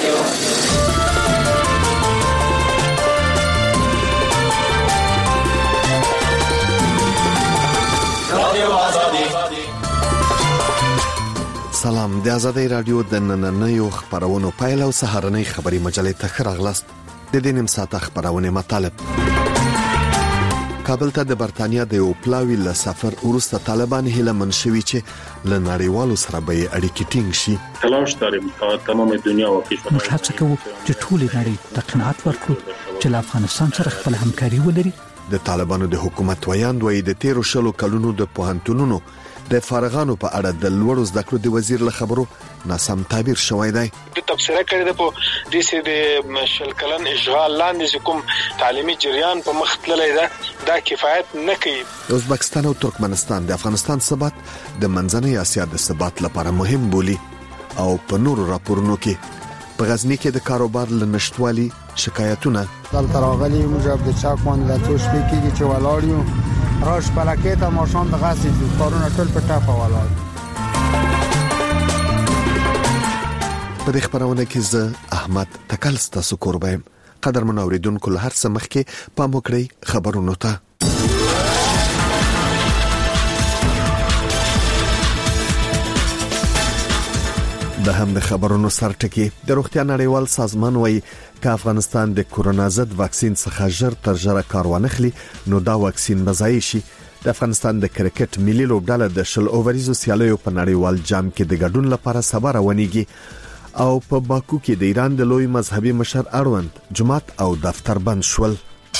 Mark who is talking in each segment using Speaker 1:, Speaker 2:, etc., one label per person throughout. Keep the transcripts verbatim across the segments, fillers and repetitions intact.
Speaker 1: رادیو رادیو آزادی.
Speaker 2: سلام، د آزادۍ رادیو د نننیو خبرونو پایل او سهارنۍ خبري مجلې ته ښه راغلاست. د دې نیم ساعت خبرونه مطالب. کابل ته د برتانیا د یو پلاوی له سفر وروسته طالبان هیله من شوي چې له نړیوالو سره به اړیکې ټینګ شي.
Speaker 3: تلاش داریم تا تمام دنیا و کشورهای
Speaker 4: موږ هڅه کوو چې ټول نړۍ ته قناعت ورکړو چې له افغانستان سره خپل همکاري ولري.
Speaker 2: د طالبانو د حکومت ویاند وایي د تیرو شلو کلونو د پوهنتونونو د فارغانو په اړه د لوړو زده کړو د وزیر له خبرو ناسم تعبیر شوی دی.
Speaker 5: د تبصره کړی د په د سې د شل کلن اشغال لاندې کوم تعلیمي جریان په مخ تللی ده دا کفایت نه کوي.
Speaker 2: ازبکستان او ترکمنستان د افغانستان ثبات د منځنۍ اسیا د ثبات لپاره مهم بولي او په نورو راپورونو کې په غزنی کې د کاروبار لنشټوالي شکایتونه
Speaker 6: دلته راغلي موږ د چا کوم د څو شپې کې چې ولاړیو راش پلاکېته ماشوم د غاسي د کارونه ټول په ټاپه ولاړ.
Speaker 2: په دې خبرونه کې زه احمد تکل ستاسو قربایم. قدر منوریدونکو له هر څه مخکې پام وکړئ خبرونو ته. د هم د خبرونو سرټکی د روغتیا نړیوال سازمان وایي چې افغانستان د کورونا ضد واکسین څخه ژر تر ژره کار وانخلي نو دا واکسین به ځای شي. د افغانستان د کرکټ ملي لوبډله د شل اووریزو سیالیو په نړیوال جام کې د ګډون لپاره سبا روانېږي او په باکو کې د ایران د لوی مذهبي مشر اړوند جماعت او دفتر بند شول.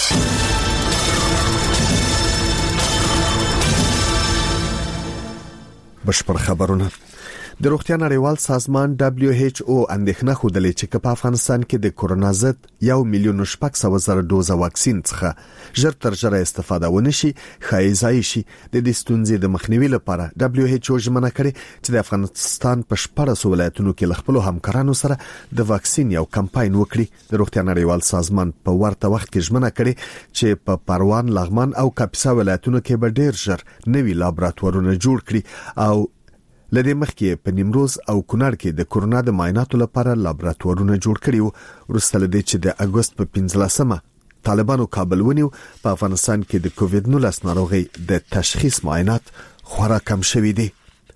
Speaker 2: بشپړ خبرونه. د روغتیا نړیوال سازمان دبليو ایچ او اندېښنه خوده چې په افغانستان کې د کورونا ضد یو میلیون شپږ سوه زره دوزه واکسین څخه ژر تر ژره استفاده ونشي ښایي ځای شي. د دې ستونزې د مخنیوي لپاره دبليو ایچ او ژمنه کړې چې د افغانستان په شپږ ولایتونو کې له خپل همکارانو سره د واکسین یو کمپاین وکړي. د روغتیا نړیوال سازمان په ورته وخت کې ژمنه کړې چې په پروان، لغمان او کاپیسا ولایتونو کې به ډیر ژر نوي لابراتوارونه جوړ کړي او لدې مخکې په نیمروز او کونړ کې د کورونا د معایناتو لپاره لابراتوارونه جوړ کړي وو. وروسته لدې چې د اگست په پنځلسمه طالبانو کابل ونیو په افغانستان کې د کووید نولس ناروغي د تشخیص معاینات خورا کم شوي دي.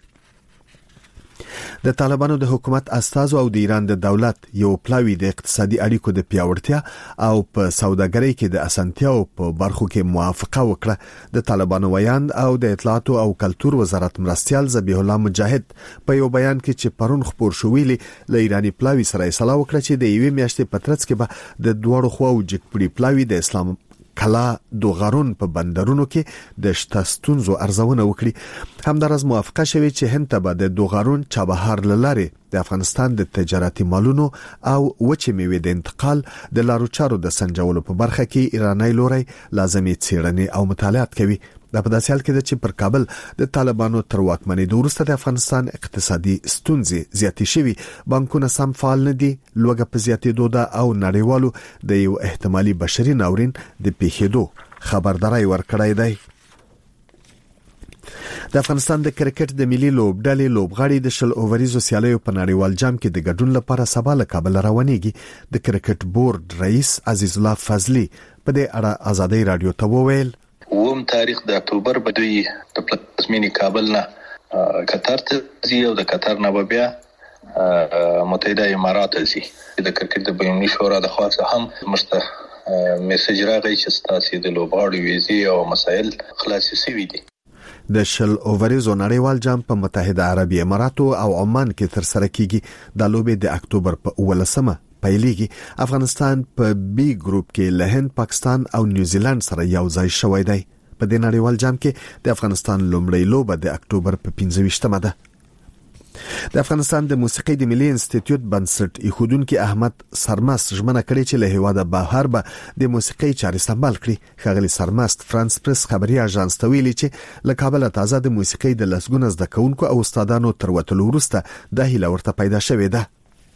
Speaker 2: د طالبانو د حکومت استازو او د ایران د دولت یو پلاوی د اقتصادي اړیکو د پیاوړتیا او په سوداګرۍ کې د اسانتیاو په برخو کې موافقه وکړه. د طالبانو ویاند او د اطلاعات او کلتور وزارت مرستيال ذبیح الله مجاهد په یو بیان کې چې پرون خبر شو ویلي له ایرانی پلاوی سره اصلاح وکړه چې د یوې میاشتې په ترڅ کې به د دوړو خواو جګپړي پلاوی د اسلام کلا دوغارون په بندرونو کې د شتستونزو ارزونه وکړي. همدارس موافقه شوه چې هند ته به د دوغارون چابهار لارې د افغانستان د تجارتي مالونو او وچې میوې د انتقال د لارو چارو د سنجولو په برخه کې ایرانی لوري لازمي څېړنې او مطالعات کوي. دا په داسې حال کې چې پر کابل د طالبانو تر واکمنۍ وروسته د افغانستان اقتصادي ستونزې زیاتې شوي، بانکونه سم فعال نه دي، لوږه په زیاتېدو ده او نړیوالو د یو احتمالي بشري ناورین د پیښېدو خبرداري ورکړی دی. د افغانستان د کرکټ د ملي لوبډلې لوبغاړي د شل اووریزو سیالیو په نړیوال جام کې د ګډون لپاره سبا له کابل روانېږي. د کرکټ بورډ رئیس عزیز الله فضلي په دې اړه آزادۍ رادیو ته وویل
Speaker 7: اوم تاریخ د اکتوبر په دوی د پلازمینې کابل نه قطر ته ځي او د قطر نه بیا متحده امارات ته ځي. د کرکټ د بینالمللي شورا د خاصه هم مشته میسج راغی چې ستاسو د لوبغاړو ویزې او مسایل خلاصې شوي دي.
Speaker 2: د شل اووریزو نړیوال جام په متحده عربي اماراتو او عمان کې تر سره کیږي. د لوبې د اکتوبر په اولسمه پیلېږي. افغانستان په بی ګروپ کې له هند، پاکستان او نیوزیلند سره یو ځای شوی دی. په دې نړیوال جام کې د افغانستان لومړی لوبه د اکتوبر په پنځه ویشتمه ده. د افغانستان د موسیقۍ د ملي انسټیټیوټ بنسټ ایښودونکي احمد سرمست ژمنه کړې چې له هیواده بهر به د موسیقۍ چارې سمبال کړي. ښاغلي سرمست فرانس پریس خبري اژانس ته ویلي چې له کابل تازه د موسیقۍ د لسګونه زده کوونکو او استادانو تر وتلو وروسته د هیله ورته پیدا شوې ده.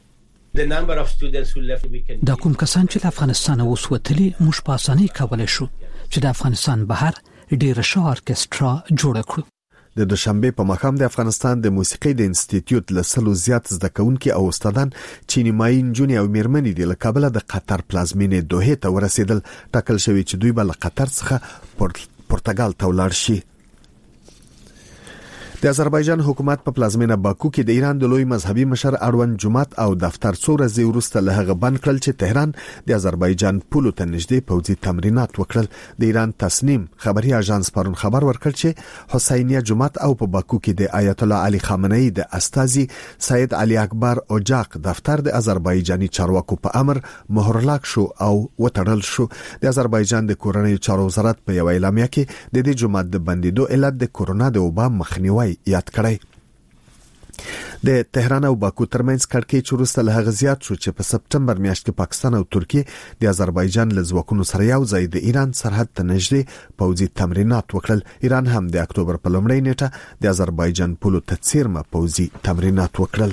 Speaker 4: دا کوم کسان چې له افغانستان اوس وتلي موږ په اسانۍ کولای شو چې د افغانستان بهر ډیره ښه ارکسترا جوړ کړو.
Speaker 2: د دوشنبه په مخام د افغانستان د موسیقي د انسټیټیوټ لسلو زیات زده کوونکي او استادان چینی ماین جونی او میرمنې د لکابل د قطر پلازمینې دوحه ته ورسېدل. ټاکل شوی چې دوی به له قطر څخه پرتګال ته ولاړ شي. د آذربایجان حکومت په پلازمینه باکو کې د ایران د لوی مذهبي مشر اړوند جماعت او دفتر څو ورځې وروسته له هغه بند کړل چې تهران د آذربایجان پولو ته نږدې پوځي تمرینات وکړل. د ایران تصنیم خبري اژانس پرون خبر ورکړ چې حسینیه جماعت او په باکو کې د آیت الله علي خامنه‌ای د استازي سید علي اکبر اوجاق دفتر د آذربایجاني چارواکو په امر مهرلاک شو او وټړل شو. د آذربایجان د کورنۍ چارو وزارت په یو اعلامیه کې د دې جماعت د بندیدو علت د کورونا د وبا مخنیوي یاد کړی. د تهران او باکو ترمنځ کړکېچ وروسته له هغه زیات شو چې په سپټمبر میاشت کې پاکستان او ترکیه د آذربایجان له ځواکونو سره یو ځای د ایران سرحد ته نږدې پوځي تمرینات وکړل. ایران هم د اکتوبر په لومړۍ نیټه د آذربایجان پولو ته څیرمه پوځي تمرینات وکړل.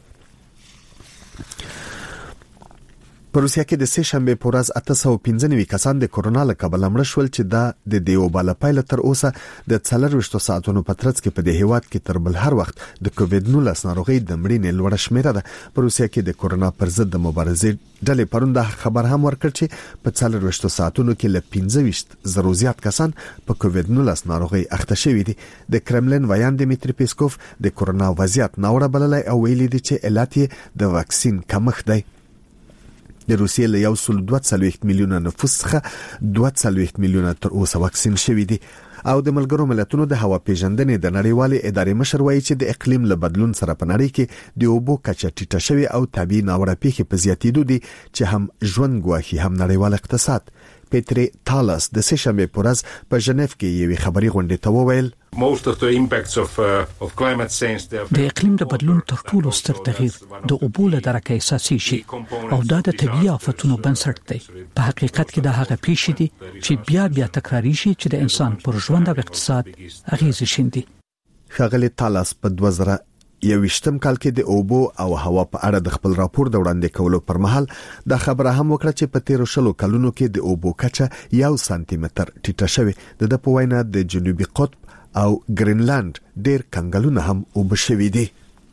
Speaker 2: په روسیا کې د سه شنبه په ورځ اته سوه او پنځه نوي کسان د کورونا له کبله مړ شول چې دا د دیوباله پایله تر اوسه د څلرويشت ساعتونو په ترڅ کې په دې هیواد کې تر بل هر وخت د کووډ نولس ناروغي د مړینې لوړه شمیره ده. په روسیا کې د کورونا پر ضد د مبارزې ډلې پرون د خبر هم ورکړ چې په څلرويشت ساعتونو کې له پنځه ویشت زرو زیات کسان په کووډ نولس ناروغي اخته شوي دي. د کرملین ویان دمیتری پیسکوف د کورونا وضعیت ناوړه بللی او ویلي دي چې علت یې د واکسین کمښت دی. د روسیې له یو سل دوه څلوېښت میلیونه نفوس څخه دوه څلوېښت میلیونه تر اوسه واکسین شوي دي. او د ملګرو ملتونو د هوا پیژندنې د نړیوالې ادارې مشر وایي چې د اقلیم له بدلون سره په نړۍ کې د اوبو کچه ټیټه شوې او طبيعي ناوړه پیښې په زیاتېدو دي چې هم ژوند ګواښي هم نړیوال اقتصاد. پیټری تالس د سه شنبه په ورځ په ژنیف کې یوې خبري غونډې ته وویل
Speaker 1: Most of the impacts of uh, of climate change
Speaker 4: د اقلیم د بدلون تر ټولو ستر تغییر د اوبو له درکه احساسي شي او دا د طبيعي آفتونو بنسټ دی. په حقیقت کې دا هغه پیښې دي چې بیا بیا تکراری شي چې د انسان پر ژوند او اقتصاد اغیز شیندي.
Speaker 2: خغلی تالس په دوه زره یوویشتم کال کې د اوبو او هوا په اړه د خپل راپور د وړاندې کولو پر مهال دا خبره هم وکړه چې په تیر شلو کلونو کې د اوبو کچه یو سانتي متر ټیټه شوې. د په وینا د جنوبي قطب او گرینلند ډیر کنګلونه هم وبشوي دي.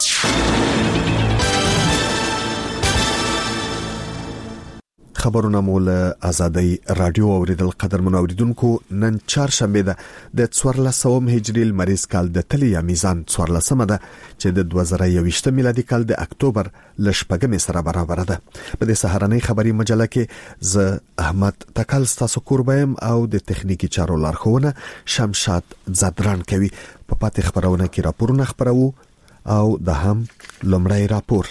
Speaker 2: خبرونه مول آزادۍ رادیو اوریدل قدر منوریدونکو نن چهارشنبه ده د څوارلسم هجری لمریز کال د تلی یا میزان څوارلسم ده چې د دوه زره یوویشت میلادي کال د اکتوبر لشپږم سره برابر ده. په دې سهارنۍ خبري مجله کې ز احمد تکل تاسو قربایم او د تخنیکی چارو لارښوونه شمشاد زدران کوي. په پاتې خبرونه کې راپورونه خبرو او د هم لمړی راپور.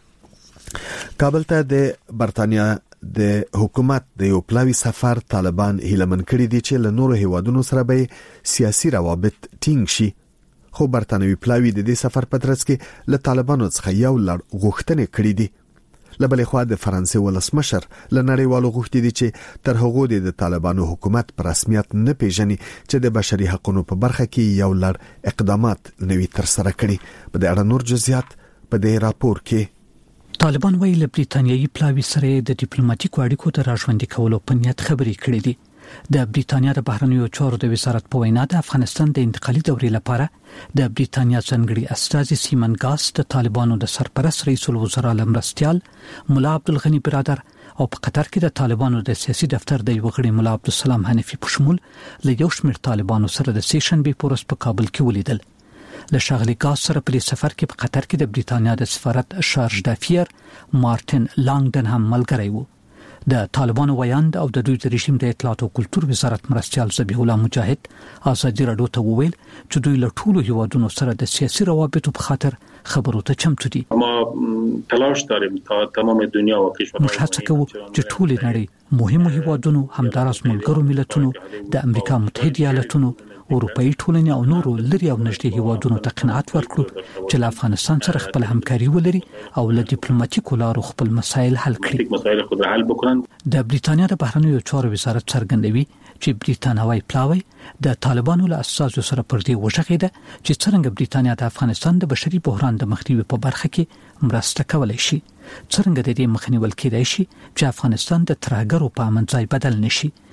Speaker 2: کابل ته د برتانیا د حکومت د یو پلاوی سفر طالبان هیلمن کړی دي چې له نورو هیوادونو سره به سیاسي روابط ټینګ شي. خو برتانوي پلاوی د دې سفر په ترڅ کې له طالبانو څخه یو لړ غوښتنې کړې دي. له بلې خوا د فرانسې ولسمشر له نړیوالو غوښتي دي چې تر هغو د طالبانو حکومت په رسمیت نه پیژني چې د بشري حقوقو په برخه کې یو لړ اقدامات نوي تر سره کړي. په دې اړه نور جزئیات په دې راپور کې.
Speaker 4: طالبان ویل له بریتانیایي پلاوی سره د ډیپلوماټیکو اړیکو ته راژوندي کولو په نیت خبرې کړې دي. د بریتانیا د بهرنیو چارو د وزارت په وینا د افغانستان د انتقالي دورې لپاره د بریتانیا ځانګړي استازي سیمن ګاس د طالبانو د سرپرست رئیس الوزرا لمرستيال مولا عبدالغنی برادر او په قطر کې د طالبانو د سیاسي دفتر د یوغړي مولا عبدالسلام حنفي په شمول له یو شمېر طالبانو سره د سیشن به پورس په کابل کې ولیدل. له شاغلي ګاس سره په سفر کې په قطر کې د بریتانیا د سفارت شارج دافیر مارټن لانګډن هم ملګری وو. د طالبانو ویاند او د دوی د رژیم د اطلاعات او کلتور وزارت مرستيال ذبیح الله مجاهد ازادي رادیو ته وویل چې دوی له ټولو هیوادونو سره د سیاسي روابطو په خاطر خبرو ته چمتو دي.
Speaker 3: ما تلاش داریم تا تمام دنیا او کشورهای
Speaker 4: موږ هڅه کوو چې ټول نړۍ مهمو هیوادونو همدارس ملګرو ملتونو د امریکا متحده ایالاتونو اروپאי ټولنې او نورو لري او نږدې هیوادونو ته قناعت ورکړو چې له افغانستان سره خپل همکاري ولري او له ډیپلوماټیکو لارو خپل مسایل حل کړي.
Speaker 3: مسایل خود حل وکړي.
Speaker 4: د بریتانیا د بهرنیو چارو وزارت څرګندوي چې بریتانوي پلاوی د طالبانو له اساسو سره پر دې وشغیده چې څنګه بریتانیا د افغانستان د بشري بحران د مخنیوي په برخه کې مرسته کولای شي. څنګه د دې مخنیول کېدای شي چې افغانستان د ترهګرو په امن ځای بدل نشي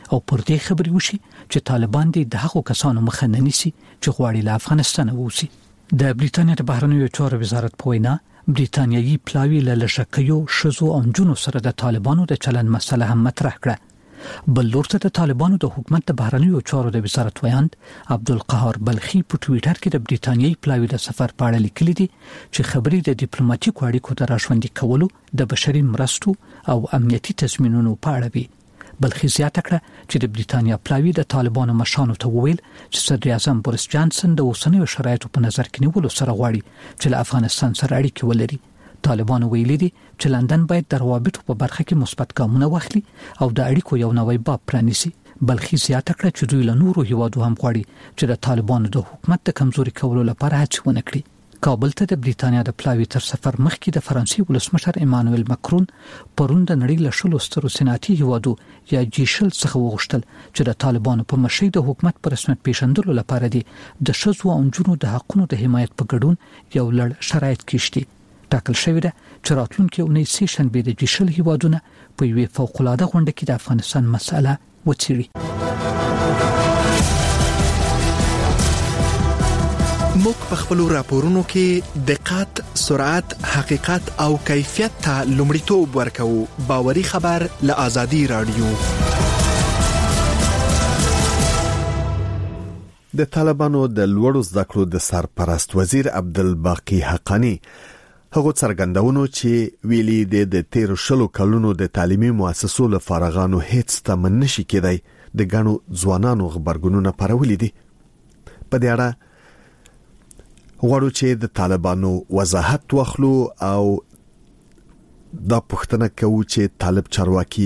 Speaker 4: او پر دې خبرې وشي چې طالبان دې د هغو کسانو مخه نه نیسي چې غواړي له افغانستان ووځي. د بریټانیا د بهرنیو چارو وزارت په وینا بریټانیایي پلاوی له لشکيو شزو او جنو سره د طالبانو د چلن مسله هم مطرح کړه. بل لورته د طالبانو د حکومت د بهرنیو چارو د وزارت ویاند عبدالقهار بلخي په ټوئیټر کې د بریټانیایي پلاوی د سفر په اړه لیکلي دي چې خبرې د ډیپلوماټیکو اړیکو د راژوندي کولو د بشري مرستو او امنیتي تضمینونو په اړه وي. بلخي زیاته کړه چې د بریټانیا پلاوی د طالبانو مشرانو ته وویل چې صدر اعظم بوریس جانسن د اوسنیو شرایطو په نظر کې نیولو سره غواړي چې له افغانستان سره اړیکې ولري. طالبانو ویلي دي چې لندن باید د روابطو په برخه کې مثبت ګامونه واخلي او د اړیکو یو نوی باب پرانیسي. بلخي زیاته کړه چې دوی له نورو هیوادو هم غواړي چې د طالبانو د حکومت د کمزوري کولو لپاره هڅې ونه کړي. کابل ته د بریټانیا د پلاوی تر سفر مخکې د فرانسې ولسمشر ایمانوئل مکرون پرون د نړۍ له شلو سترو صنعتي هیوادو یا جی شل څخه وغوښتل چې د طالبانو په مشرۍ د حکومت پر رسمیت پیژندلو لپاره دي د ښځو او نجونو د حقوقو د حمایت په ګډون یو لړ شرایط کېشتي. ټاکل شوی ده چې راتلونکي اونۍ سه شنبه د جی شل هیوادونه په یوه فوق العاده غونډه کې د افغانستان مسله وڅېړي.
Speaker 8: موږ په خپل راپورونو کې دقت، سرعت، حقیقت او کیفیت ته لومړیتوب ورکوو. باوري خبر له آزادي رادیو.
Speaker 2: د طالبانو د لوړو زده کړو د سرپرست وزیر عبدالباقی حقانی هغه څرګندونو چې ویلي د تیر شلو کلونو د تعلیمي مؤسسو له فارغانو هیڅ تمن نشي کېدای د غنو ځوانانو خبرګونونه پرولې دي. په دې اړه غواړو چې د طالبانو وضاحت واخلو او دا پوښتنه کوو چې طالب چارواکي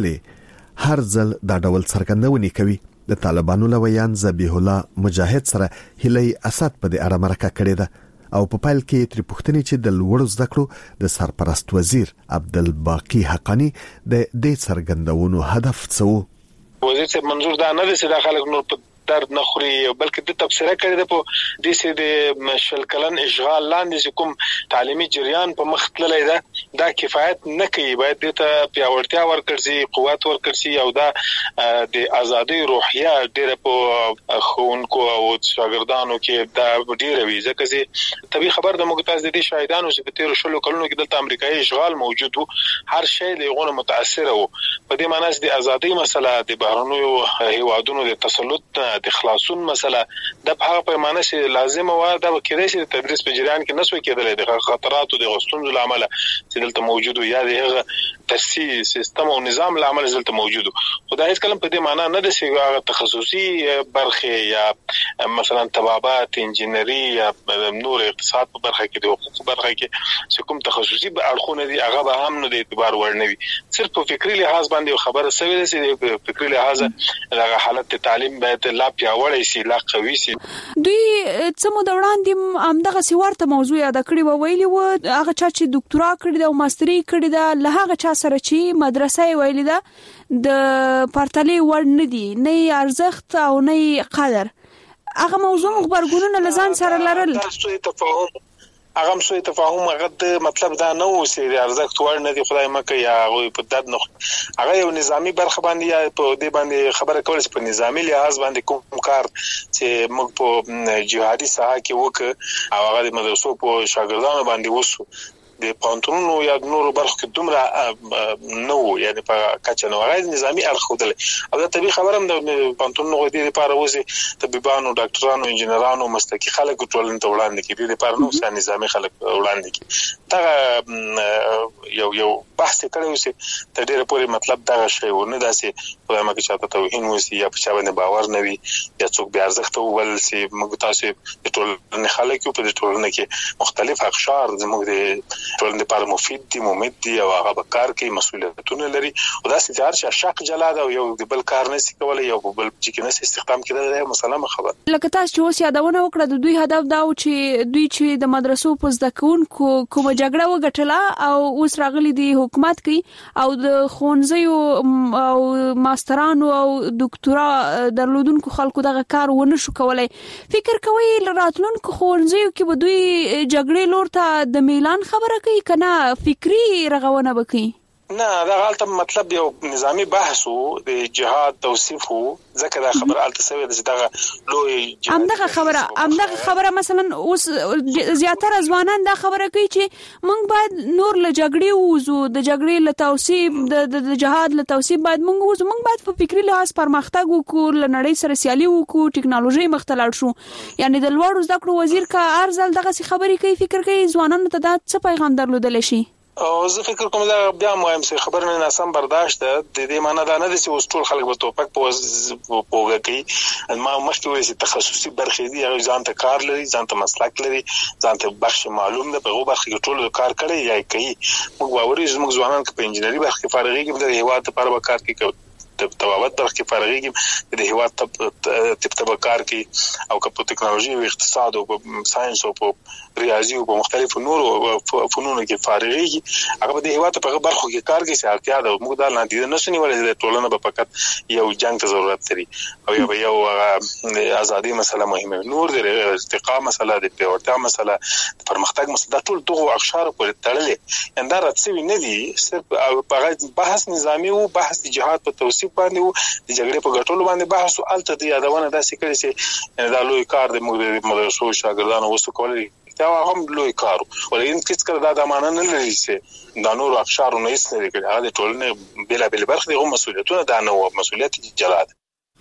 Speaker 2: ولې هر ځل دا ډول څرګندونې کوي. د طالبانو لویان ذبیح الله مجاهد سره هلي اسد په دې اړه مرکه کړې ده او په پایل کې تر پوښتنې چې د لوړو زده کړو د سرپرست وزیر عبدالباقی حقانی د دې څرګندونو هدف څه و.
Speaker 5: وزیر صاحب منظور دا نه دي چې د خلک نور درد نه خوري بلکې د تبصره کړی ده په دې سي د مشل کلن اشغال لاندې کوم تعلیمي جریان په مخ تللی ده دا کفایت نه کوي. باید د ته پیاوړتیا ورکړي، قوت ورکړي او دا د ازادي روحیه ډیره په خونکو او شاګردانو کې دا ډیره وي. ځکه چې طبي خبر د مقتاز د دې شاهدانو چې په تیر شلو کلونو کې د امریکایي اشغال موجود وو، هر شی له غونه متاثر وو. په دې معنی چې د ازادي مسله د بهرنیو هیوادونو د تسلط د خلاصون مسله د هغه پیمانه چې لازم و دا کېدای شي تدریس په جریان کې نسوي کېدل د خطراتو د غستونو لامل چې دلته موجود یا د هغه تاسیس سیستم او نظام لامل دلته موجود. خدای هیڅ کلم په دې معنی نه د چې هغه تخصصي برخه یا مثلا طبابات، انجینری یا نور اقتصاد په برخه کې د حقوق برخه کې چې کوم تخصصي اړخونه دي هغه به هم نه د اعتبار وړ نه وي. صرف په فکری لحاظ باندې خبره سوي ده چې په فکری لحاظ هغه حالت تعلیم باید لا پیاوړی شي، لا قوي شي.
Speaker 9: دوی څه مو وړاندې همدغه سیورته موضوع یاد کړی و، ویلي و هغه چا چې ډاکټرا کړی دا او ماستری کړی دا له هغه چا سره چې مدرسې ویلي دا د پرتلې ور نه دي، نه ارزښت او نه قدر. هغه موضوع خبرګونونه لزان سره لرل
Speaker 5: تفاهم هغه هم سوی تفاهم هغه د مطلب دا نه و چې د ارزښت وړ نه دی خدای مکه یا هغه په دد نه هغه یو نظامی برخه باندې یا په دې باندې خبره کول چې په نظامی لحاظ باندې کوم کار چې موږ په جهادي ساحه کې وکړ او هغه د مدرسو په شاګردانو باندې وسو د پانتونونو یا نورو برخو کې دومره نو یعنی په کچه نو غیر نظامی اړخ ودل او دا طبي خبرم د پانتونونو غوډي لپاره وځي طبيبانو، ډاکټرانو، انجنيرانو، مسلکي خلک ټولنې ته وړاندې کړي د لپاره نو سن نظامی خلک وړاندې کړي. دا یو یو بحث کړو چې د ډېر پورې مطلب دا شی ونه داسې په مکه چاته توهین وسی یا په چا باندې باور نه وي یا څوک بیا ارزښت ول چې موږ تاسو د ټولنې خلک په ټولنه کې مختلف اقشار زموږ د ټولنې لپاره مفید دي، ممید دي او هغه به کار کوي، مسؤلیتونه لري او دا ستاره چې شق جلاد او یو د بل کار نه سي کولای یو بل چې نه استخدام کړي دا مسله خبر.
Speaker 9: لکه تاسو چې اوس یادونه وکړه د دوی هدف دا و چې دوی چې د مدرسو په زده کوونکو کومه جګړه وګټله او اوس راغلي دي حکومت کوي او د خونځیو او ماسترانو او ډاکټرا درلودونکو خلکو دغه کار ونه شو کولای. فکر کوي راتلونکو خونځیو کې به دوی جګړې لور ته د میلان خبره کوي کنه فکری رغونه وکړي؟
Speaker 5: نه دا غلطه مطلب یو نظامی بحث وو د جهاد توصیف وو ځکه دا خبره الته سوي د دغه لوی
Speaker 9: امدغه خبره امدغه خبره مثلا اوس زیاتره ځوانان دا خبره کوي چې موږ باید نور له جګړې ووزو د جګړې له توصیف د جهاد له توصیف باید موږ ووزو موږ باید په فکری لحاظ پرمختګ وکړو له نړۍ سره سیالي وکړو ټکنالوژي مختلف شو یعنی د لوړو زده کړو وزیر کا ارزل دغه خبرې کوي فکر کوي ځوانانو ته دا څه پیغام درلودل شي
Speaker 5: او زه فکر کوم دا بیا مهم څه خبر نه ناسم برداشت ده د دې معنی دا نه دي چې اوس ټول خلک به توپک په پوګه کوي ما مخکې وایي چې تخصصي برخې دي هغه ځان ته کار لري ځان ته مسلک لري ځان ته بخش معلوم ده په هغه برخه کې ټول کار کوي یا کوي موږ باوري زموږ ځوانان په انجنیري برخه کې فارغېږي د هیواد لپاره به کار کوي د تبابت برخه کې فارغېږي د هیواد ته تب کار کوي او په ټکنالوژي او اقتصاد او ساينس او په ریاضي او په مختلفو نورو فنونو کې فارغېږي هغه د هیواد په برخه کې کار کوي چې اړتیا ده موږ دا نه دي نه سني ولې د ټولنه په فقط یو جنگ ته ضرورت لري او یو یو ازادي مسله مهمه نور د ارتقاء مسله د پیاوړتیا مسله د پرمختګ مسله ټول دغه اقشار پورې تړلې انده راتسوي نه دي صرف په بحث نظامی او بحث جهاد په توصیف باندې وو د جګړې په ګټلو باندې بحث او الته د یادونه داسې کړي چې دا لوی کار د موږ د مدرسو شاګردانو وسو کولای دا هم لوی کار ولې هیڅ کله دا د معنی نه لري چې دا نور اقشار نه هیڅ نه کوي هغه ټولنه بلا بل برخه د مسؤلیتونه دا نه مسؤلیت جلاد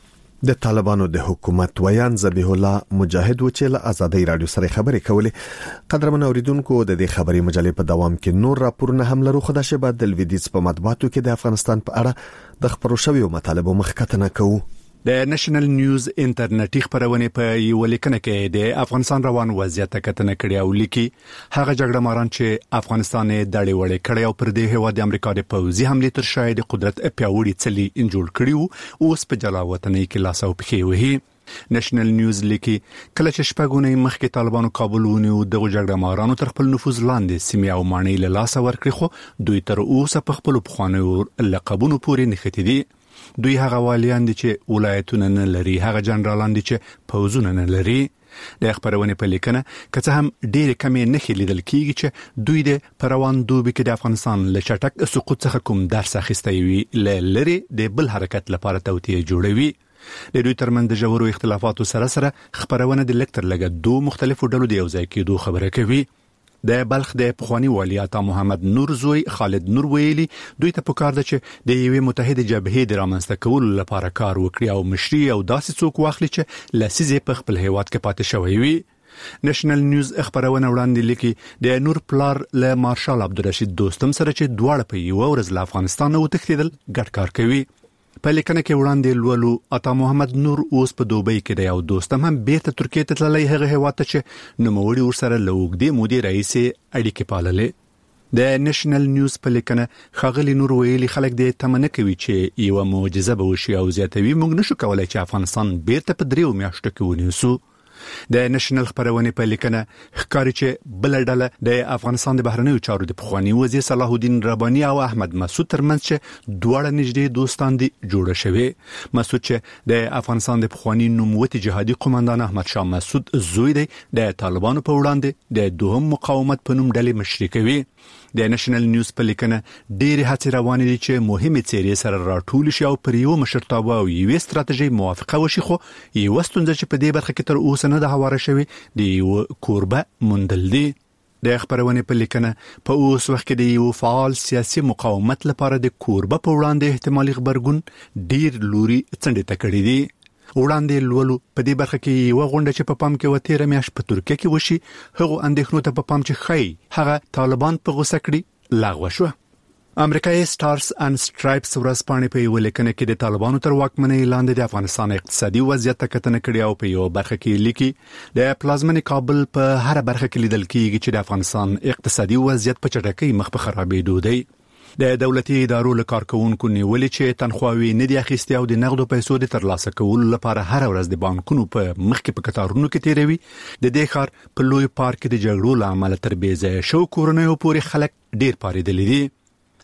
Speaker 2: د طالبانو د حکومت ویان ذبیح الله مجاهد و چې له ازادي رادیو سره خبرې کولې قدرمن اوریدونکو د دې خبري مجلې په دوام کې نور راپورونه هم لرو خدای شه بعد د لویدیز په مطبوعاتو کې د افغانستان په اړه د خبرو شویو مطالبه مخکتنه کوو
Speaker 10: د نېشنل نیوز انټرنیټي خبرونه په یو لیکنه کې د افغانستان روان وضعیت کتنه کړی او لیکي هغه جګړه ماران چې افغانستان دړې وړې کړی او پر دې هیواد د امریکا د پوځي حمله تر شاید قدرت پیاوړي چلی انجول کړیو اوس په جلاوطنۍ کې لاس او پخې وهي نېشنل نیوز لیکي کله چې شپږونه مخکې طالبانو کابل ونیو د جګړه مارانو تر خپل نفوذ لاندې سیمه او مانی له لاس ورکړي خو دوی تر اوسه په خپل بخوانو لقبونو پورې نښتي دي دوی هغه والیان دي چې ولایتونه نه لري هغه جنرالان دي چې پوزونه نه لري د خبرونه په لیکنه کته هم ډېر کمې نه خلیدل کیږي چې دوی د پروان دوبي کې د افغانستان له چټک سقوط څخه کوم درس اخیستی وي لری د بل حرکت لپاره توطئه جوړوي د دوی ترمن د جوړو اختلافاتو سره سره خبرونه د لیکتر لګه دوه مختلفو ډلو د یو ځای کېدو خبره کوي د بلخ د پخوانی والی عطا محمد نور زوی خالد نور ویلي دوی ته پکار ده چې د یوې متحده جبهې د رامنځته کولو لپاره کار وکړي او مشري او داسې څوک واخلي چې لسیزه په خپل هیواد کې پاتې شوی وي نېشنل نیوز خبرونه وړاندې لیکي د نور پلار له مارشال عبدالرشید دوستم سره چې دواړه په یو ورځ له افغانستان وتښتیدل ګډ کار کوي په لیکنه کې وړاندې لولو عطا محمد نور اوس په دوبۍ کې دی او دوستم هم بیرته ترکیه ته تللی هغه هیواد ته چې نوموړي ورسره لوګدي مودي رئیس اړیکې پاللې د نېشنل نیوز په لیکنه خغلی نور ویلي خلک د تمنه کوي چې یو معجزه به وشي او زیاتوي موږ نشو کولای چې افغانستان بیرته په دریو میاشتو کې ونیسو د نېشنل خبرونه په لیکنه ښکاري چې بل ډله د افغانستان د بهرنیو چارو د پخوانی وزیر صلاح الدین رباني او احمد مسعود ترمنځ چې دواړه نږدې دوستان دي جوړه شوه مسعود چې د افغانستان د پخوانی نوموتی جهادي قومندان احمد شاه مسعود زوی دی د طالبانو په وړاندې د دوهم مقاومت په نوم ډلې مشري کوي د نېشنل نیوز په لیکنه ډېر هڅې روانې دي چې مهمه څیرې سره راټول شي او پر یو مشرتابه او یو ستراتیژي موافقه وشي خو یو ستونزه چې په دې برخه کې تر اوسه نه د هواره شوی د یو کوربه مندل دي د خبرونه په لیکنه په اوس وخت کې د یو فعال سیاسي مقاومت لپاره د کوربه په وړاندې احتمالي خبرګون ډېر لوري څنډه تکړی دي وړاندې لولو په دې برخه کې یو غونډه چې په پام کې وتیره میاش په ترکیه کې وشي هغه اندېښنو ته په پام چې خی هغه طالبان په غوسه کړي لاغو شو امریکایي سټارز اند سټرایپس ورځپاڼې په یو لیکنه کې د طالبانو تر واکمنۍ لاندې د افغانستان اقتصادي وضعیت ته کتنه کړې او په یو برخه کې لیکي د پلازمن کابل په هر برخه کې لیدل کېږي چې د افغانستان اقتصادي وضعیت په چټکۍ مخ په خرابېدو دی د دولتي ادارو له کارکونکو نیولې چې تنخواوي نه دي اخیستي او د نقدو پیسو د ترلاسه کولو لپاره هر ورځ د بانکونو په مخ کې په کتارونو کې تیروي د دې ښار په لوی پارک د جګړو لامل تر بیزه شو کورنۍ پورې خلک ډیر پاریدلې دي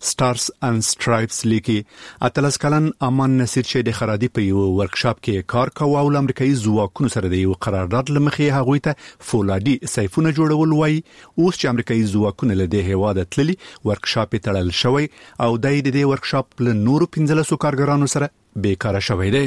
Speaker 10: سټارز اند سټرایپس لیکي اتلس کلن امان نصیر چې د خرادي په یو ورکشاپ کې کار کاوه او امریکایي ځواکونو سره د یو قرارداد لمخې هغوی ته فولادي سیفونه جوړول وای اوس چې امریکایي ځواکونه له دې هواده تللي ورکشاپ تړل شوی او د دې ورکشاپ له نورو پنځلسو کارګرانو سره بیکاره شوی دی.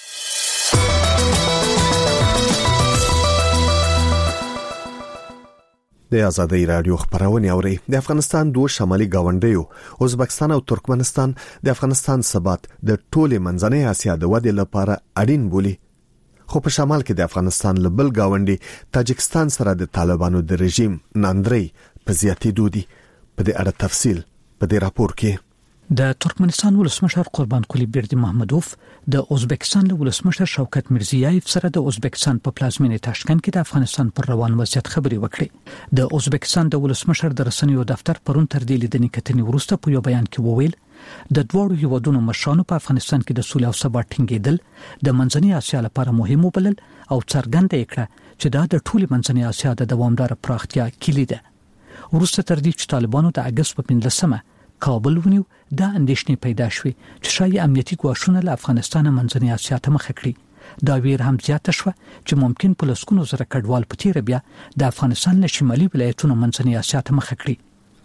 Speaker 2: د آزادۍ رادیو خبرونه اوري. د افغانستان دوه شمالي گاونډیو ازبکستان او ترکمنستان د افغانستان ثبات د ټوله منځنۍ اسیا د ودې لپاره اړین بولي. خو په شمال کې د افغانستان له بل گاونډي تاجکستان سره د طالبانو د رژیم ناندري په زیاتېدو دي. په دې اړه تفصیل په دې راپور کې.
Speaker 4: د ترکمنستان ولسمشر قربان قلی برده محمدوف د ازبکستان له ولسمشر شوکت میرزیایف سره د ازبکستان په پلازمینه تاشکند کې د افغانستان پر روان وضعیت خبري وکړي. د ازبکستان د ولسمشر د رسنیو دفتر پرون تر دې لیدنې کتنې وروسته په یو بیان کې وویل د دوړو هیوادونو مشرانو په افغانستان کې د سولې او ثبات ټینګېدل د منځنۍ اسیا لپاره مهم وبلل او څرګنده کړه چې دا د ټولي منځنۍ اسیا د دوامدار پراختیا کلی ده. وروسته تر دې چې طالبانو د اگست په پنځلسمه کابل ونیو دا اندېښنې پیدا شوې چې شایي امنیتي ګواښونه له افغانستان منځنۍ اسیا ته مخه کړي. دا ویر هم زیاته شوه چې ممکن په لسګونو زره کډوال په تیر بیا د افغانستان له شمالي ولایتونو منځنۍ اسیا ته مخه کړي.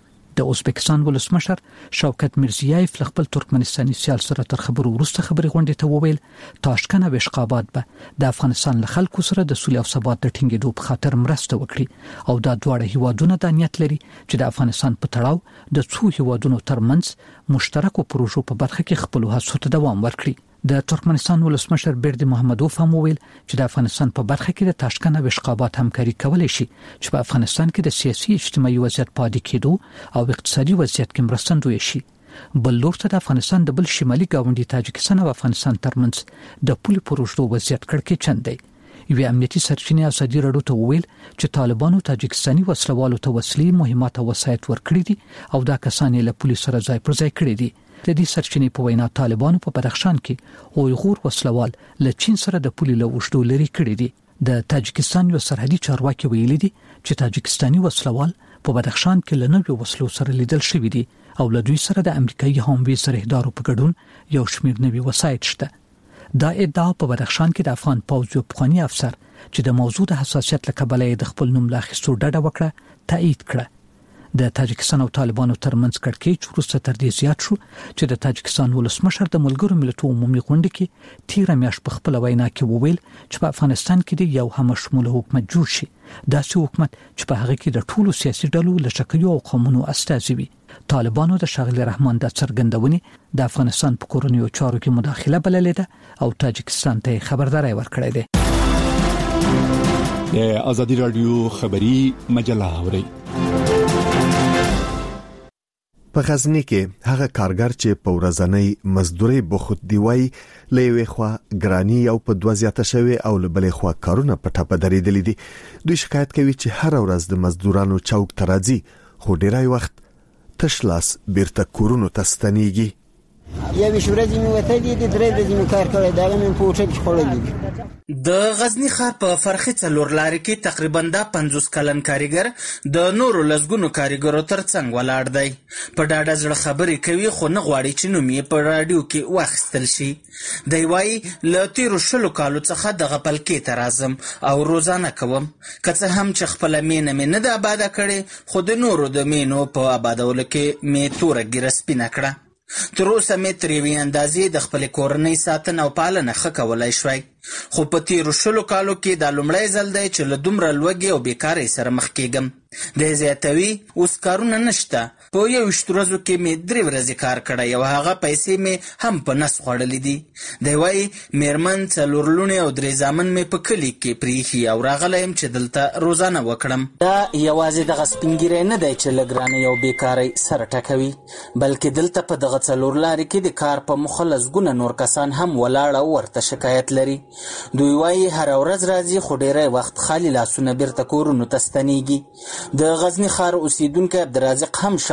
Speaker 4: د ازبکستان ولسمشر شوکت میرزیایف خپل ترکمنستاني سیال سره تر خبرو وروسته خبري غونډې ته وویل تاشکند او اشقاباد به د افغانستان له خلکو سره د سولې او ثبات د ټینګېدو په خاطر مرسته وکړي او دا دواړه هیوادونه د نیت لري چې د افغانستان په تړاو د څو هیوادونو ترمنځ مشترکو پروژو په برخه کې خپل هڅو ته دوام ورکړي. د ترکمنستان ولسمشر برده محمدوف هم وویل چې د افغانستان په برخه کې د تاشکند او اشقاباد همکاري کولای شي چې په افغانستان کې د سیاسي اجتماعي وضعیت پاتې کېدو او اقتصادي وضعیت کې مرستندوی شي. بل لور ته د افغانستان د بل شمالي گاونډي تاجکستان او افغانستان ترمنځ د پولي پروژو وضعیت کړکېچن دی. یو امنیتي سرچینې ازادي رادیو ته وویل چې طالبانو تاجکستاني وسلوالو ته وسلې مهمات او وسایط ورکړي دي او دا کسان له پولیسو سره ځای پر ځای کړي دي. د دې سرچینې په وینا طالبانو په بدخشان کې اویغور وسلوال له چین سره د پولي له وشدو لري کړي دي. د تاجکستان یو سرحدي چارواکي ویلي دي چې تاجکستاني وسلوال په بدخشان کې له نوو وسلو سره لیدل شوی دي او له دوی سره د امریکایي هموي سرحدارو په ګډون یو شمېر نوي وسایط شته. دا ادعا په بدخشان کې د افغان پوځ یو پخوانی افسر چې د موضوع د حساسیت له کبله د خپل نوم لا اخیستو ډډه وکړه تایید کړه. د تاجکستان او طالبانو ترمنځ کړکېچ وروسته تر دې زیات شو چې د تاجکستان ولسمشر د ملګرو ملتونو عمومي غونډه کې تیر میاشت په خپل وینا کې وویل چې په افغانستان کې د یو همشموله حکومت جوړ شي. داسې حکومت چې په هغه کې د ټولو سیاسي ډلو له شکلو او قومونو استازي وي. طالبانو د شاغلي رحمان د څرګندونې د افغانستان په کورنیو چارو کې مداخله بللې ده او تاجکستان ته خبرداري ورکړې ده.
Speaker 10: د آزادي رادیو خبري مجله اوري.
Speaker 2: په غزنی کې هغه کارګر چې په ورځنۍ مزدوري بخود دی وای لوي خو ګرانی او په دوه زیاته شوی او لبلې خو کارونه په ټاپه درېدلې دي. دوی شکایت کوي چې هر ورځ د مزدورانو چوک ترازی خو ډیرای وخت تشلاس بیرته کورونو تستنیږي.
Speaker 11: یا به شورې می وته دي د درې ورځې می کار کړی دا مې په اوټه کې خړلې.
Speaker 12: د غزنی ښار په فرخي څلور لارې کې تقریبا د پنځوس کلن کاریګر د نورو لسګونو کاریګرو ترڅنګ ولاړ دی. په ډاډه زړه خبرې کوي خو نه غواړي چې نوم یې په رادیو کې واخیستل شي. دی وایي له تیرو شلو کالو څخه دغه پلکې ته راځم او روزانه کوم که څه هم چې خپله مینه مې نه ده آباده کړې خو د نورو د مینو په آبادولو کې مې توره ګیره سپینه کړه. تر اوسه مې تر یوې اندازې د خپلې کورنۍ ساتنه او پالنه ښه کولی شوی خو په تیرو شلو کالو کې دا لومړی ځل دی چې له دومره لوږې او بیکارۍ سره مخ کېږم. دی زیاتوي اوس کارونه نشته. په یوویشت ورځو کې مې درې ورځې کار کړی او هغه پیسې مې هم په نس خوړلې دي. دی وایي میرمن څلور لوڼې او درې زامن مې په کلي کې پریښي او راغلی یم چې دلته روزانه وکړم. دا یوازې دغه سپینګیری نه دی چې له ګرانۍ او بیکارۍ سره ټکوي بلکې دلته په دغه څلور لارې کې د کار په موخه لسګونه نور کسان هم ولاړ او ورته شکایت لري. دوی وایي هره ورځ راځي خو ډیری وخت خالي لاسونه بیرته کورونو ته ستنیږي. د غزنی ښار اوسیدونکی عبدالرازق هم شاو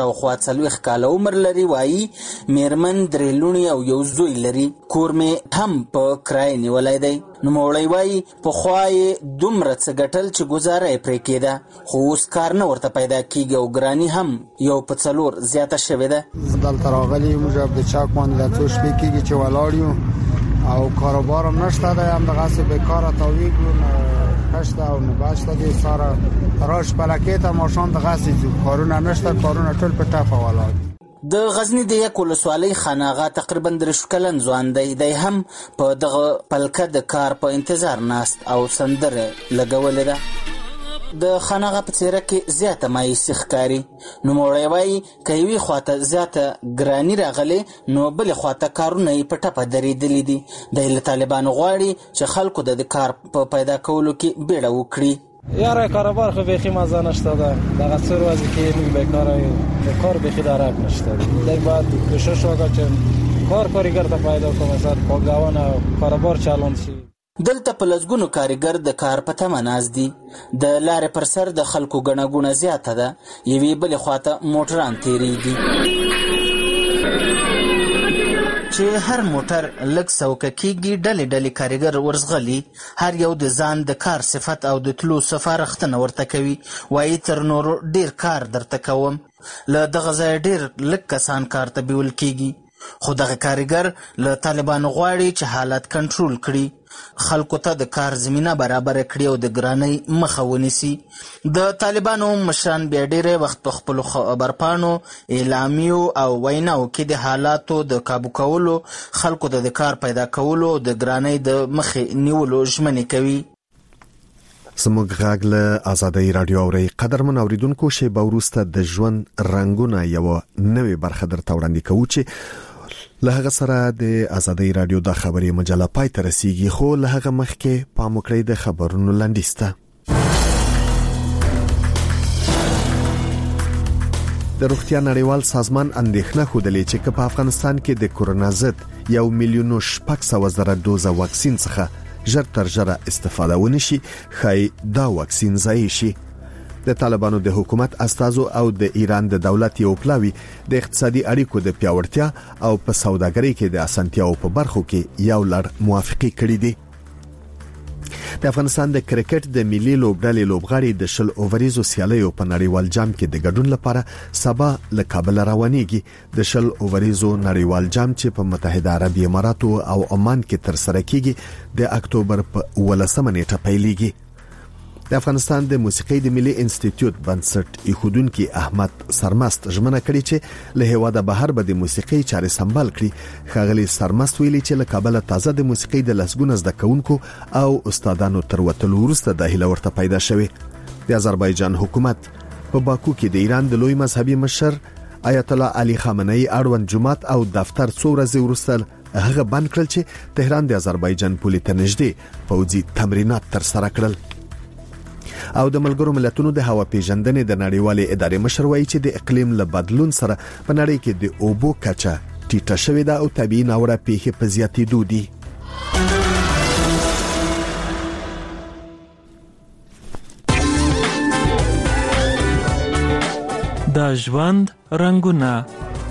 Speaker 12: شاوخوا څلوېښت کاله عمر لري. وایي میرمن درې لوڼې او یو زوی لري. کور مې هم په کرایه نیولی دی. نوموړی وایي پخوا یې دومره څه ګټل چې ګزاره یې پرې کېده، خو اوس کار نه ورته پیدا کېږي او ګراني هم یو په څلور زیاته شوې ده.
Speaker 6: دلته راغلي موږ د چاک باندې د څو شپې کېږي چې ولاړ یو او کاروبار هم نشته دی، همدغسې بېکاره تاویږو، نشته او نه بشته دی. ساره راش پلکې ته ماښام دغسې ځو، کارونه نشته، کارونه ټول په ټپه ولاړ دي.
Speaker 12: د غزنی د یک ولسوالۍ خان آغا تقریبا دېرش کلن ځوان دی. دی هم په دغه پلکه د کار په انتظار ناست او سندره لګولې ده. د خان آغا په څېره کې زیاته مایوسي ښکاري. نوموړی وایي که یوې خواته زیاته ګراني راغلې نو بلې خواته کارونه یې په ټپه درېدلي دي. دی له طالبانو غواړي چې خلکو د کار په پیدا کولو کې بیړه وکړي.
Speaker 13: یاره کاروبار خو بیخی مزه نشته ده، دغه څو ورځې کې موږ بیکاره یو، د کار بیخی درک نشته ده. دی باید کوشش وکړه چې کار کارګر ته پیدا کړو، مثلا پاکداونه او کاروبار چالان شي.
Speaker 12: دلته په لسګونو کارګر د کار په تمه ناست دي. د لارې پر سر د خلکو ګڼه ګوڼه زیاته ده. یوې بلې خواته موټران تېرېږي چې هر موټر لږ سوکه کېږي. ډلې ډلې کارګر ورزغلي، هر یو د ځان د کار صفت او د تلو سپارښتنه ورته کوي. وایي تر نورو ډېر کار درته کوم. له دغه ځایه ډېر لږ کسان کار ته بیول کېږي. خو دغه کارګر له طالبانو غواړي چې حالات کنټرول کړي، خلکو ته د کار زمینه برابر کړي او د ګرانۍ مخه ونیسي. د طالبانو مشران بیا ډېری وخت په خپلو خبرپاڼو، اعلامیو او ویناو کې د حالاتو د کابو کولو، خلکو ته د کار پیدا کولو او د ګرانۍ د مخې نیولو ژمنې کوي.
Speaker 2: زموږ غږ له آزادۍ راډیو اوري. قدرمن اوریدونکو، شیبه وروسته د ژوند رنګونه یو نوې برخه درته وړاندې کوو چې له هغه سره د آزادۍ راډیو د خبري مجله پای ته رسیږي. خو له هغه مخکې پام وکړئ د خبرونو لنډیز ته. د روغتیا نړیوال سازمان اندېښنه ښودلې چې په افغانستان کې د کورونا ضد یو میلیون شپږ سوه زره دوزه واکسین څخه ژر تر ژره استفاده ونشي، خای دا واکسین ضایع شي. د طالبانو د حکومت استازو او د ایران د دولت یو پلاوی د اقتصادي اړیکو د پیاوړتیا او په سوداګرۍ کې د اسانتیاو په برخو کې یو لړ موافقې کړې دي. د افغانستان د کرکټ د ملي لوبډلې لوبغاړي د شل اووریزو سیالیو په نړیوال جام کې د ګډون لپاره سبا له کابل روانېږي. د شل اووریزو نړیوال جام چې په متحده عربي اماراتو او عمان کې ترسره کیږي د اکتوبر په ولسمه نیټه پیلېږي. د افغانستان د موسیقۍ د ملي انسټیټیوټ بنسټ ایښودونکي احمد سرمست ژمنه کړې چې له هیواده بهر به د موسیقۍ چارې سمبال کړي. ښاغلي سرمست ویلي چې له کابل تازه د موسیقۍ د لسګونه زده کوونکو او استادانو تر وتلو وروسته د هیله ورته پیدا شوه. د آذربایجان حکومت په باکو کې د ایران د لوی مذهبي مشر آیت الله علي خامنه‌ای اړوند جماعت او دفتر څو ورځې وروسته هغه بند کړل چې تهران د آذربایجان پولې ته نږدې پوځي تمرینات ترسره کړل. او د ملګرو ملتونو د هوا پیژندنې د نړیوالې ادارې مشر وایي چې د اقلیم له بدلون سره په نړۍ کې د اوبو کچه ټیټه شوې ده او طبیعي ناوړه پیښې په زیاتېدو دي.
Speaker 14: د ژوند رنګونه.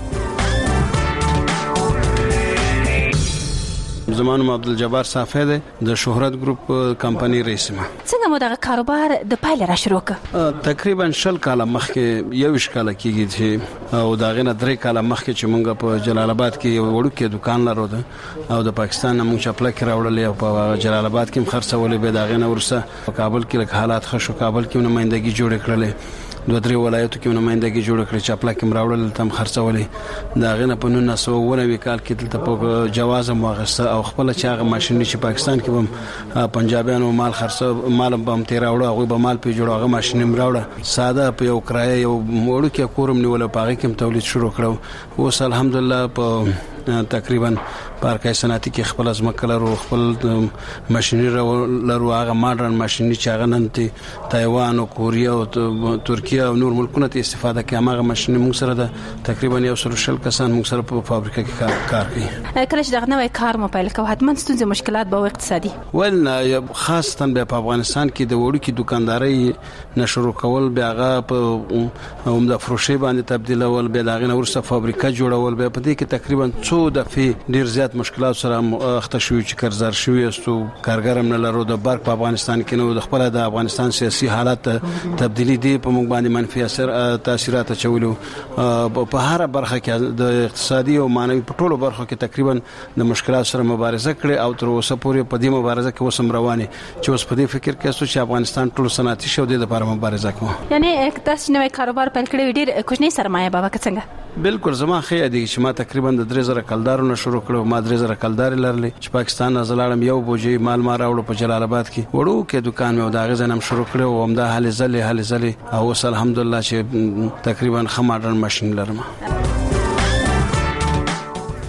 Speaker 15: زمانو عبدالجبار صافی ده د شهرت ګروپ کمپنی رئیس ما.
Speaker 16: څنګه مو دغه کاروبار د پایله را شروع ک؟
Speaker 15: تقریبا شل کاله مخکې یو شکاله کېږي چې او دا غنه درې کاله مخکې چې مونږ په جلال آباد کې یو وړوکی دکان لرو ده او د پاکستان مونږ چپلک راوړلې او په جلال آباد کې خرڅولې به دا غنه ورسه په کابل کې لک حالات خشو کابل کې نمائندګي جوړ کړلې دوه درې ولایتو کې نمائندګي جوړ کړې چپلک راوړل تم خرڅولې دا غنه په نن نسو ونوي کال کې دلته په جواز مواغسه او خپل چاغه ماشين چې پاکستان کې هم پنجابیانو مال خرڅ مال هم تیر راوړ هغه به مال په جوړه هغه ماشين راوړ ساده په یو کرایه یو موړو کې کورم نیول پاغه کې تولید شروع کړو اوس الحمدلله په تقریبا پارکای صنعتي کې خپل ځمکه لرو، خپل ماشيني لرو، هغه ماډرن ماشيني چې هغه نن ته تایوان او کوریا او ترکیه او نور ملکونه ته استفاده کوي. هغه ماشيني موږ سره د تقریبا یو سل شل کسان موږ سره په فابریکه کې کار کوي.
Speaker 16: کله چې دغه نوې کار مو پیل کوو حتما ستونزې مشکلات به اقتصادي
Speaker 15: ول خاصتا په افغانستان کې د وړوکي دکانداري نشرو کول، بیا هغه په عمده فروشي باندې تبدیلول، بیا دغه نورسته فابریکه جوړول، بیا په دې کې تقریبا څو دفعې ډیر زیات مشکلات سره مخ ته شوي چې قرضدار شوي استو کارګرم نه لرو. د برق په افغانستان کې نو د خپل د افغانستان سیاسي حالت تبدیلی دی په موږ باندې منفي اثر تاثیرات چولو. په هر برخه کې د اقتصادي او مانوي په ټولو برخو کې تقریبا د مشکلات سره مبارزه کړې او تر اوسه پورې په دې مبارزه کې وسم روانه چې اوس په دې فکر کې چې افغانستان ټول صنعتي شو د لپاره مبارزه کوي.
Speaker 16: یعنی تاسو نوې کاروبار پیل کړی ډیر کوچنی سرمایه بابا څنګه؟
Speaker 15: بالکل زما خې دی چې ما تقریبا د درې زره کلدارونو شروع کړو. ما درې زره کلدار لرلې چې پاکستان نه زلاړم یو بوجي مال ما راوړو په جلال آباد کې وړو کې دکان مې دا غزنم شروع کړو او هم دا حل زلې حل زلې او الحمدلله چې تقریبا خماډرن ماشين لرم.